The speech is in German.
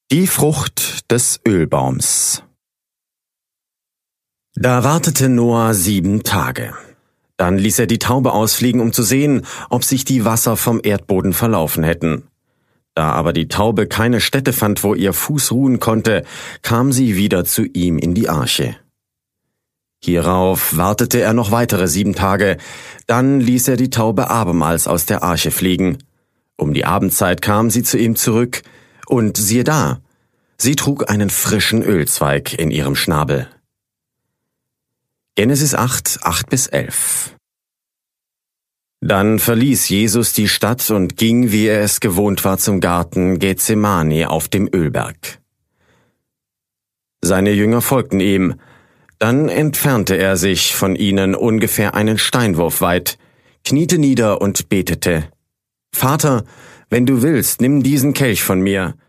Die Frucht des Ölbaums. Da wartete Noah 7 Tage. Dann ließ er die Taube ausfliegen, um zu sehen, ob sich die Wasser vom Erdboden verlaufen hätten. Da aber die Taube keine Stätte fand, wo ihr Fuß ruhen konnte, kam sie wieder zu ihm in die Arche. Hierauf wartete er noch weitere 7 Tage, dann ließ er die Taube abermals aus der Arche fliegen. Um die Abendzeit kam sie zu ihm zurück, und siehe da, sie trug einen frischen Ölzweig in ihrem Schnabel. Genesis 8, 8-11. Dann verließ Jesus die Stadt und ging, wie er es gewohnt war, zum Garten Gethsemane auf dem Ölberg. Seine Jünger folgten ihm. Dann entfernte er sich von ihnen ungefähr einen Steinwurf weit, kniete nieder und betete: Vater, wenn du willst, nimm diesen Kelch von mir,